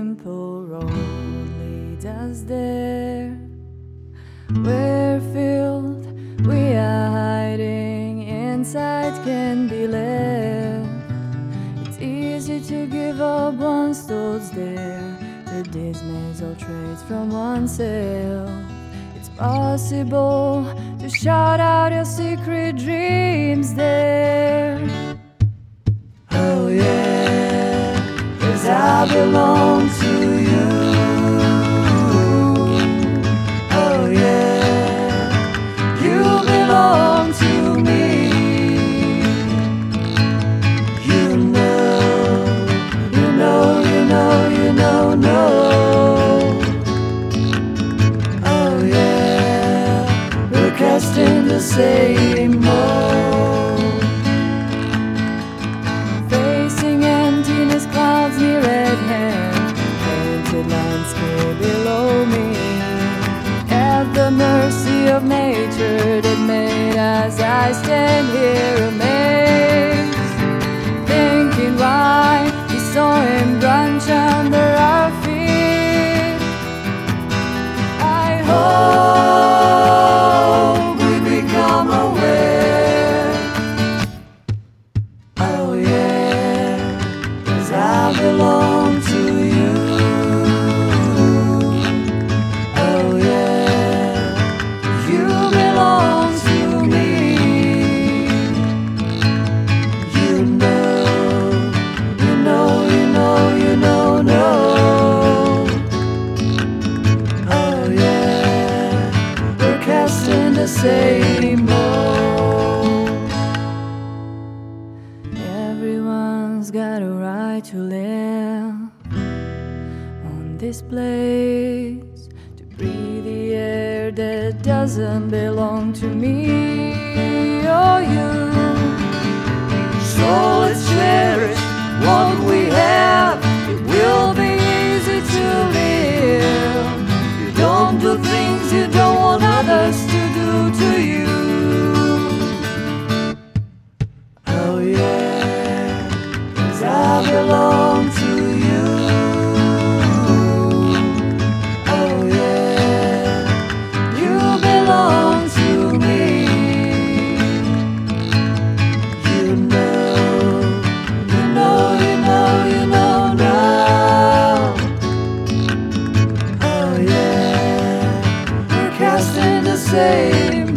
simple road leads us there. We're filled, we are hiding, inside can be left. It's easy to give up once thoughts there, to dismiss all traits from oneself. It's possible to shout out your secret dreams there. Oh yeah, 'cause I belong to you. Oh yeah, you belong to me. You know. Oh yeah, we're cast in the same mold, facing emptiness, clouds near at hand, painted landscape below me, at the mercy of nature that made us. I stand here amazed, thinking why we saw him branch under our feet. I hope we become aware. Oh yeah, 'cause I belong to you. Oh yeah, you belong to me. You know. Oh yeah, we're cast in the same mold. Everyone's got a right to live on this place, to breathe the air that doesn't belong to me or you. So let's cherish what we have. It will be easy to live. You don't do things you don't want others to do to you. Oh yeah, 'cause I belong to you. Oh yeah, you belong to me. You know now. Oh yeah, we're cast in the same